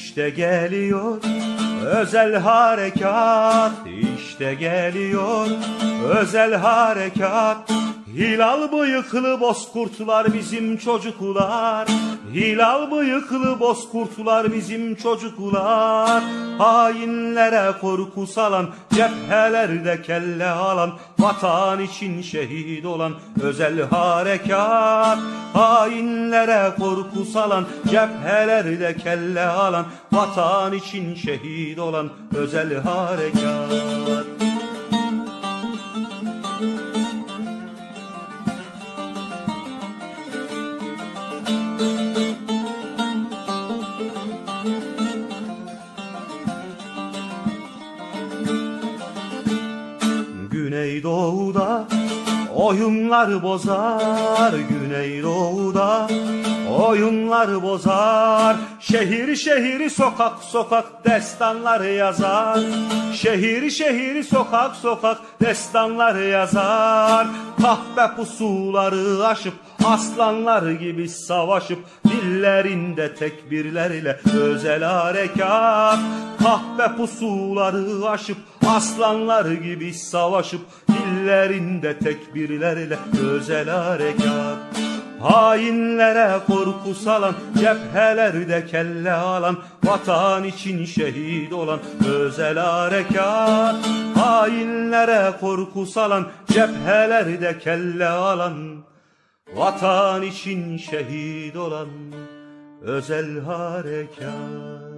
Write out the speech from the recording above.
İşte geliyor özel harekat, işte geliyor özel harekat. Hilal bıyıklı bozkurtlar bizim çocuklar, hilal bıyıklı bozkurtlar bizim çocuklar. Hainlere korku salan, cephelerde kelle alan, vatan için şehit olan özel harekat. Hainlere korku salan, cephelerde kelle alan, vatan için şehit olan özel harekat. Güneydoğu'da oyunlar bozar, Güneydoğu'da oyunlar bozar. Şehir şehir sokak sokak destanlar yazar, şehir şehir sokak sokak destanlar yazar. Kahpe pusuları aşıp aslanlar gibi savaşıp, dillerinde tekbirlerle özel harekat. Kahpe pusuları aşıp aslanlar gibi savaşıp, dillerinde tekbirlerle özel harekat. Hainlere korku salan, cephelerde kelle alan, vatan için şehit olan özel harekat. Hainlere korku salan, cephelerde kelle alan, vatan için şehit olan özel harekat.